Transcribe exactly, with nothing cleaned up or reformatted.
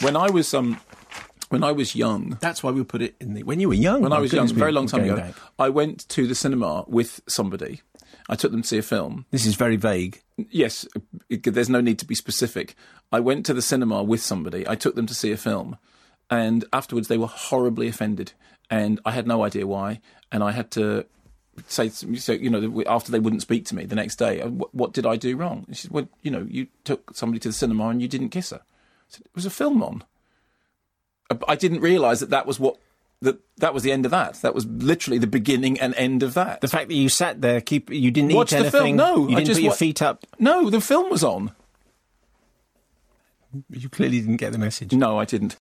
when I was um, when I was young. That's why we put it in the... When you were young? When I was young, a very long time ago, back. I went to the cinema with somebody. I took them to see a film. This is very vague. Yes, it, there's no need to be specific. I went to the cinema with somebody. I took them to see a film. And afterwards, they were horribly offended. And I had no idea why. And I had to say, so, you know, after they wouldn't speak to me the next day, what, what did I do wrong? And she said, well, you know, you took somebody to the cinema and you didn't kiss her. I said, it was a film on. I didn't realise that that was what... That that was the end of that. That was literally the beginning and end of that. The fact that you sat there, keep you didn't Watch eat anything. The film. No, you didn't I just put your wa- feet up. No, the film was on. You clearly didn't get the message. No, I didn't.